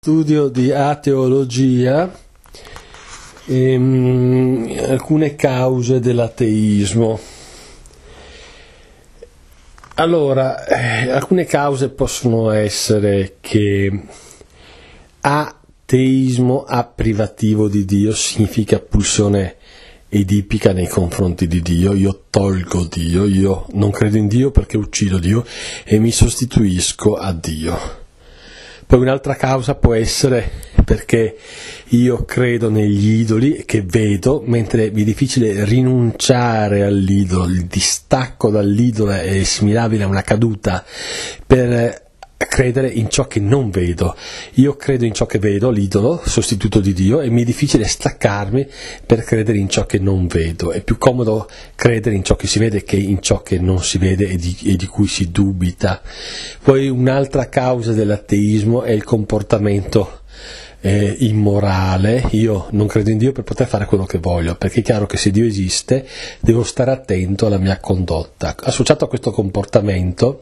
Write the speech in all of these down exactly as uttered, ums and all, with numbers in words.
studio di ateologia, ehm, alcune cause dell'ateismo. Allora, eh, alcune cause possono essere che ateismo aprivativo di Dio significa pulsione edipica nei confronti di Dio. Io tolgo Dio, io non credo in Dio perché uccido Dio e mi sostituisco a Dio. Poi un'altra causa può essere perché io credo negli idoli che vedo, mentre mi è difficile rinunciare all'idolo, il distacco dall'idolo è similabile a una caduta per credere in ciò che non vedo. Io credo in ciò che vedo, l'idolo, sostituto di Dio, e mi è difficile staccarmi per credere in ciò che non vedo. È più comodo credere in ciò che si vede che in ciò che non si vede e di, e di cui si dubita. Poi un'altra causa dell'ateismo è il comportamento eh, immorale. Io non credo in Dio per poter fare quello che voglio, perché è chiaro che se Dio esiste devo stare attento alla mia condotta. Associato a questo comportamento,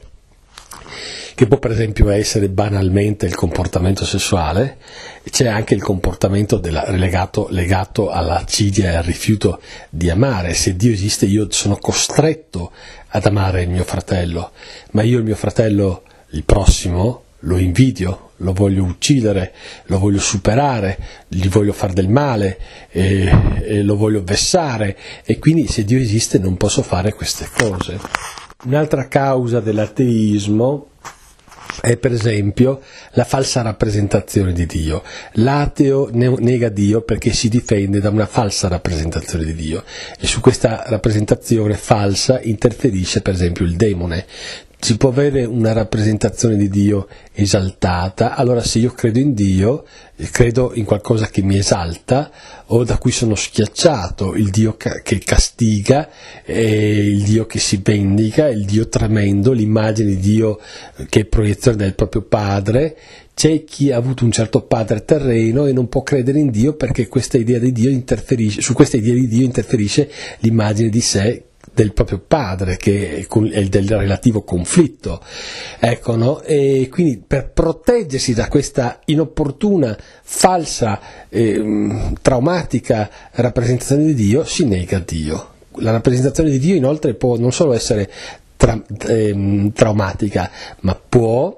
che può per esempio essere banalmente il comportamento sessuale, c'è anche il comportamento della, legato, legato all'accidia e al rifiuto di amare. Se Dio esiste io sono costretto ad amare il mio fratello, ma io il mio fratello, il prossimo, lo invidio, lo voglio uccidere, lo voglio superare, gli voglio fare del male, e, e lo voglio vessare, e quindi se Dio esiste non posso fare queste cose. Un'altra causa dell'ateismo è per esempio la falsa rappresentazione di Dio. L'ateo nega Dio perché si difende da una falsa rappresentazione di Dio, e su questa rappresentazione falsa interferisce per esempio il demone. Si può avere una rappresentazione di Dio esaltata, allora se io credo in Dio, credo in qualcosa che mi esalta o da cui sono schiacciato, il Dio che castiga, il Dio che si vendica, il Dio tremendo, l'immagine di Dio che è proiezione del proprio padre. C'è chi ha avuto un certo padre terreno e non può credere in Dio perché questa idea di Dio interferisce, su questa idea di Dio interferisce l'immagine di sé del proprio padre, che è del relativo conflitto, ecco, no? E quindi per proteggersi da questa inopportuna, falsa, eh, traumatica rappresentazione di Dio si nega Dio. La rappresentazione di Dio inoltre può non solo essere tra, eh, traumatica, ma può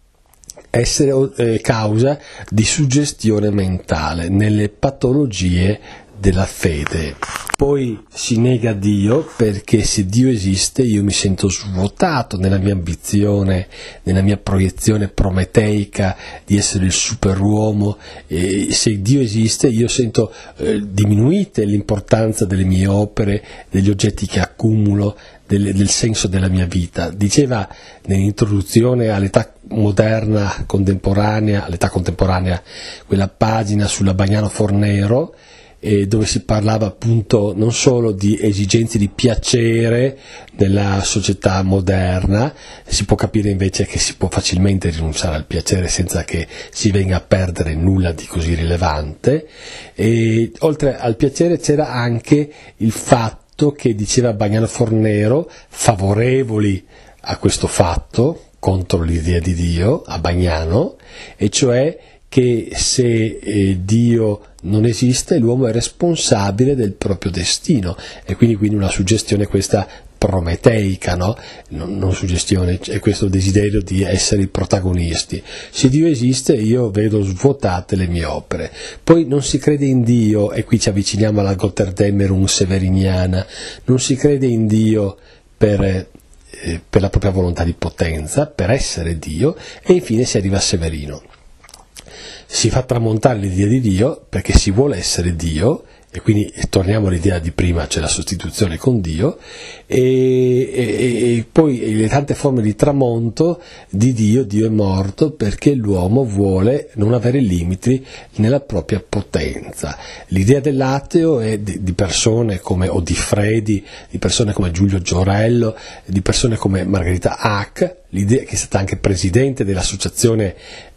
essere eh, causa di suggestione mentale nelle patologie della fede. Poi si nega Dio perché se Dio esiste io mi sento svuotato nella mia ambizione, nella mia proiezione prometeica di essere il superuomo, e se Dio esiste io sento eh, diminuite l'importanza delle mie opere, degli oggetti che accumulo, del, del senso della mia vita. Diceva nell'introduzione all'età moderna contemporanea, all'età contemporanea, quella pagina sulla Bagnano Fornero, dove si parlava appunto non solo di esigenze di piacere nella società moderna, si può capire invece che si può facilmente rinunciare al piacere senza che si venga a perdere nulla di così rilevante, e oltre al piacere c'era anche il fatto che, diceva Bagnano Fornero, favorevoli a questo fatto, contro l'idea di Dio, a Bagnano, e cioè che se eh, Dio non esiste l'uomo è responsabile del proprio destino, e quindi, quindi una suggestione questa prometeica, no? Non, non suggestione, è questo desiderio di essere i protagonisti. Se Dio esiste io vedo svuotate le mie opere. Poi non si crede in Dio, e qui ci avviciniamo alla Götterdämmerung severiniana, non si crede in Dio per... eh, per la propria volontà di potenza, per essere Dio, e infine si arriva a Severino. Si fa tramontare l'idea di Dio perché si vuole essere Dio, e quindi torniamo all'idea di prima, cioè la sostituzione con Dio, e, e, e poi le tante forme di tramonto di Dio. Dio è morto perché l'uomo vuole non avere limiti nella propria potenza. L'idea dell'ateo è di, di persone come Odifredi, di persone come Giulio Giorello, di persone come Margherita Hack, l'idea che è stata anche presidente dell'associazione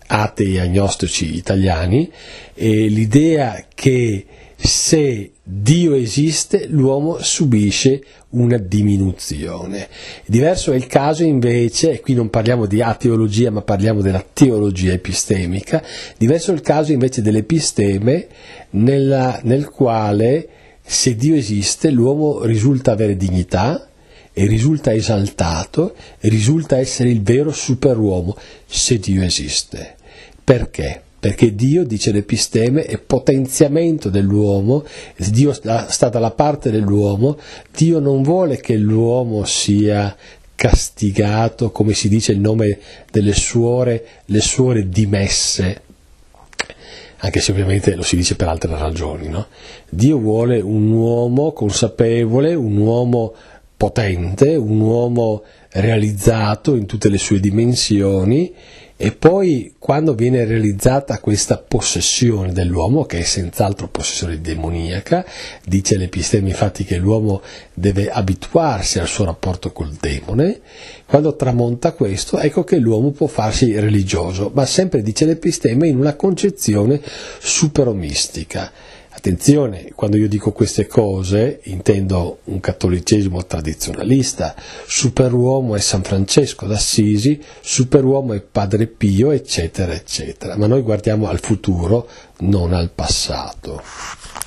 atei agnostici italiani, e l'idea che se Dio esiste l'uomo subisce una diminuzione. Diverso è il caso invece, e qui non parliamo di ateologia ma parliamo della teologia epistemica, diverso è il caso invece dell'episteme nella, nel quale se Dio esiste l'uomo risulta avere dignità e risulta esaltato e risulta essere il vero superuomo se Dio esiste. Perché? Perché Dio, dice l'Episteme, è potenziamento dell'uomo, Dio sta dalla parte dell'uomo, Dio non vuole che l'uomo sia castigato, come si dice il nome delle suore, le suore dimesse, anche se ovviamente lo si dice per altre ragioni, no? Dio vuole un uomo consapevole, un uomo potente, un uomo realizzato in tutte le sue dimensioni. E poi quando viene realizzata questa possessione dell'uomo, che è senz'altro possessione demoniaca, dice l'Episteme infatti che l'uomo deve abituarsi al suo rapporto col demone, quando tramonta questo ecco che l'uomo può farsi religioso, ma sempre dice l'Episteme in una concezione superomistica. Attenzione, quando io dico queste cose intendo un cattolicesimo tradizionalista, superuomo è San Francesco d'Assisi, superuomo è Padre Pio, eccetera, eccetera. Ma noi guardiamo al futuro, non al passato.